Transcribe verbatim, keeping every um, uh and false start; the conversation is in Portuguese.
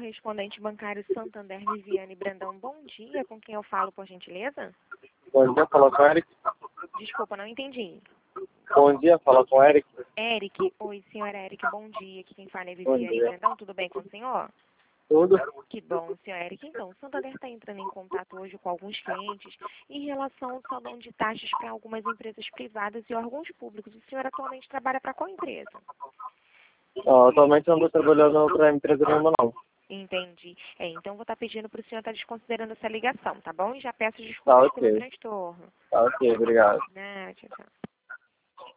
correspondente bancário Santander Viviane Brandão, bom dia. Com quem eu falo, por gentileza? Bom dia, fala com o Eric. Desculpa, não entendi. Bom dia, fala com o Eric. Eric. Oi, senhor Eric, bom dia. Aqui quem fala é Bom Viviane dia. Brandão. Tudo bem com o senhor? Tudo? Que bom, senhor Eric. Então, o Santander está entrando em contato hoje com alguns clientes em relação ao salão de taxas para algumas empresas privadas e órgãos públicos. O senhor atualmente trabalha para qual empresa? Ó, atualmente eu não estou trabalhando para empresa nenhuma, não. Entendi. É, então vou estar pedindo para o senhor estar desconsiderando essa ligação, tá bom? E já peço Tá desculpas pelo ok. transtorno. Tá ok, obrigado. Né, tchau, tchau.